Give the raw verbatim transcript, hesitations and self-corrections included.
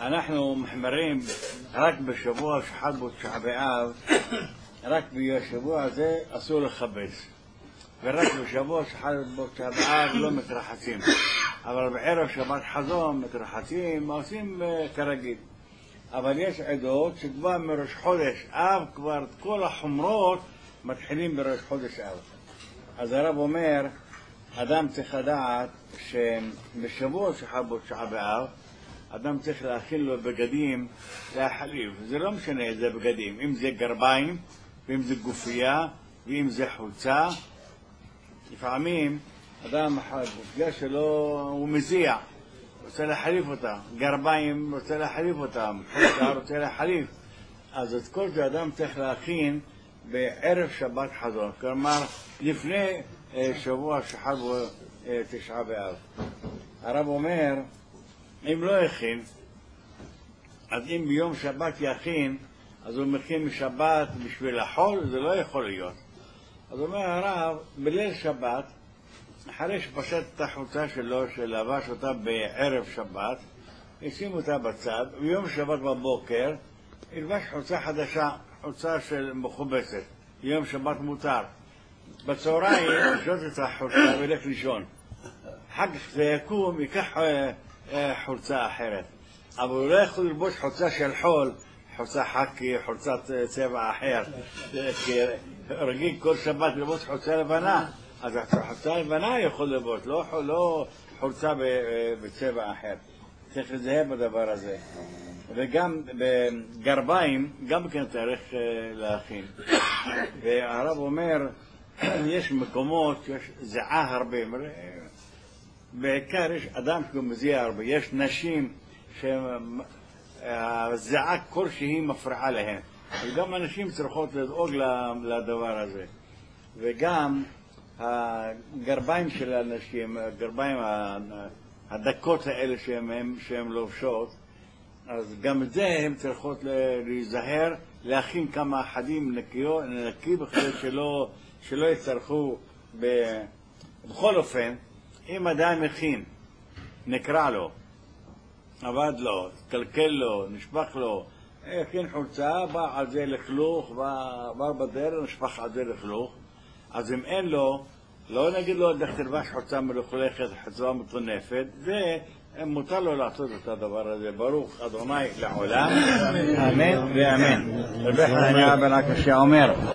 אנחנו מחמרים רק בשבוע שחל בו תשעה באב, רק בשבוע הזה אסור לכבס. ורק בשבוע שחל בו תשעה באב לא מתרחצים. אבל בערב שבת חזון מתרחצים, עושים כרגיל. אבל יש עדות שכבר מראש חודש אב, כבר כל החומרות מתחילים בראש חודש אב. אז הרב אומר, אדם צריך לדעת שבשבוע שחל בו תשעה באב, אדם צריך להכין לו בגדים להחליף. זה לא משנה איזה בגדים, אם זה גרביים, ואם זה גופייה, ואם זה חולצה. לפעמים אדם, הגופייה שלו הוא מזיע, רוצה להחליף אותה, גרביים רוצה להחליף אותה, חולצה רוצה להחליף. אז את כל זה אדם צריך להכין בערב שבת חזון, כלומר לפני שבוע שחל בו תשעה באב. הרב אומר, אם לא יכין, אז אם ביום שבת יכין, אז הוא מכין משבת בשביל החול, זה לא יכול להיות. אז אומר הרב, בליל שבת, אחרי שפשט את החולצה שלו, שלבש אותה בערב שבת, ישים אותה בצד, ביום שבת בבוקר, ילבש חולצה חדשה, חולצה של מכובסת, יום שבת מותר. בצהריים, ישנות את החולצה וילך לישון. אחר כך זה יקום, ייקח חולצה אחרת. אבל הוא לא יכול ללבוש חולצה של חול, חולצה חקי, חולצת צבע אחר. כי רגיל כל שבת ללבוש חולצה לבנה, אז חולצה לבנה יכול ללבוש, לא, לא חולצה בצבע אחר. צריך לזהה בדבר הזה. וגם בגרביים, גם כן צריך להכין. והרב אומר, יש מקומות שיש זיעה הרבה. בעיקר יש אדם שמזיע הרבה. יש נשים שהזיעה כלשהי מפריעה להן. וגם אנשים צריכות לדאוג לדבר הזה. וגם הגרביים של האנשים, הגרביים הדקות האלה שהן לובשות, אז גם את זה הן צריכות להיזהר, להכין כמה אחדים נקי בכדי שלא, שלא יצטרכו. בכל אופן, אם אדם מכין, נקרא לו, עבד לו, קלקל לו, נשפך לו, הכין חולצה, בא על זה לכלוך, בא בדרך, נשפך על זה לכלוך, אז אם אין לו, לא נגיד לו, דרך תלבש חולצה מלוכלכת, חולצה מטונפת, ומותר לו לעשות את הדבר הזה. ברוך אדוני לעולם, אמן ואמן. רבי חנניה בן עקשיא אומר,